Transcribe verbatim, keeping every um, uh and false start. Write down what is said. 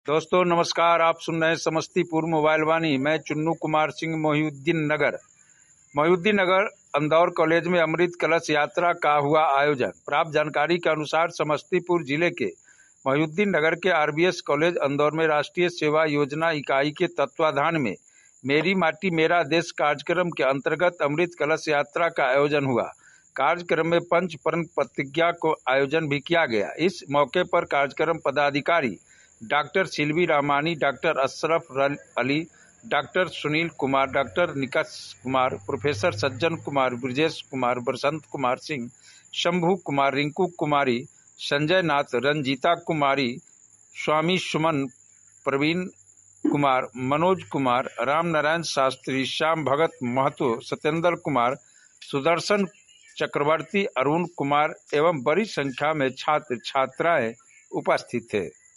दोस्तों नमस्कार। आप सुन रहे हैं समस्तीपुर मोबाइल वाणी। मैं चुन्नू कुमार सिंह, मोहिउद्दीन नगर मोहिउद्दीन नगर इंदौर कॉलेज में अमृत कलश यात्रा का हुआ आयोजन। प्राप्त जानकारी के अनुसार समस्तीपुर जिले के मोहिउद्दीन नगर के आरबीएस कॉलेज इंदौर में राष्ट्रीय सेवा योजना इकाई के तत्वाधान में मेरी माटी मेरा देश कार्यक्रम के अंतर्गत अमृत कलश यात्रा का आयोजन हुआ। कार्यक्रम में पंच प्रण प्रतिज्ञा को आयोजन भी किया गया। इस मौके पर कार्यक्रम पदाधिकारी doctor Silvi Ramani, doctor Ashraf Ali, doctor Sunil Kumar, doctor Nikas Kumar, professor Sajjan Kumar, Brajesh Kumar, Basant Kumar Singh, Shambhu Kumar, Rinku कुमारी, संजय नाथ, रंजीता कुमारी, स्वामी सुमन, प्रवीण कुमार, मनोज कुमार, राम नारायण शास्त्री, श्याम भगत महतो, सत्येंद्र कुमार, सुदर्शन चक्रवर्ती, अरुण कुमार एवं बड़ी संख्या में छात्र छात्राएं उपस्थित थे।